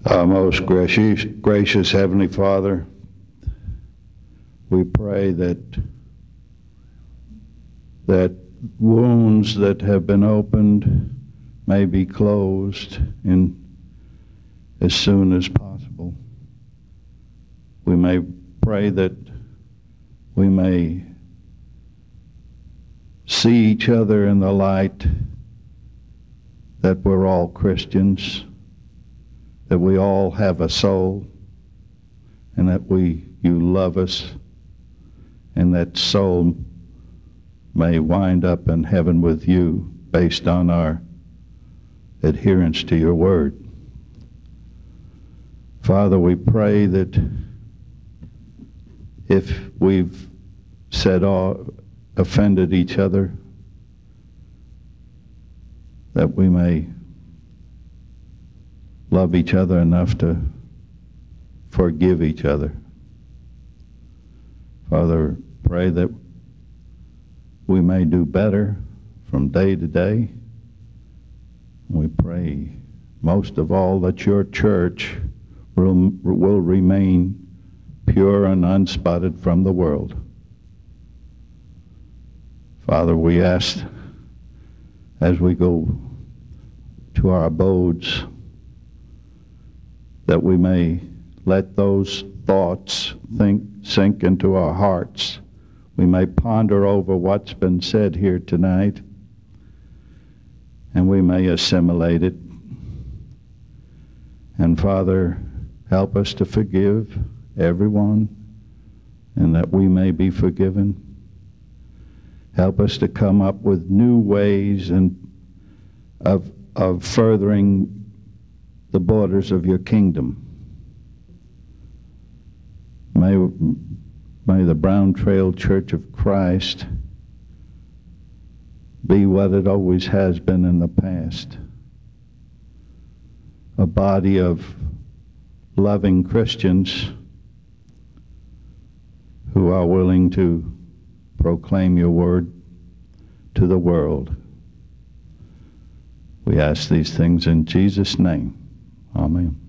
Our most gracious Heavenly Father, we pray that wounds that have been opened may be closed in as soon as possible. We may pray that we may see each other in the light that we're all Christians, that we all have a soul, and that you love us, and that soul may wind up in heaven with you based on our adherence to your word. Father, we pray that if we've offended each other, that we may love each other enough to forgive each other. Father, pray that we may do better from day to day. We pray most of all that your church will remain pure and unspotted from the world. Father, we ask as we go to our abodes that we may let those thoughts sink into our hearts. We may ponder over what's been said here tonight, and we may assimilate it. And Father, help us to forgive everyone, and that we may be forgiven. Help us to come up with new ways of furthering the borders of your kingdom. May the Brown Trail Church of Christ be what it always has been in the past. A body of loving Christians who are willing to proclaim your word to the world. We ask these things in Jesus' name. Amen.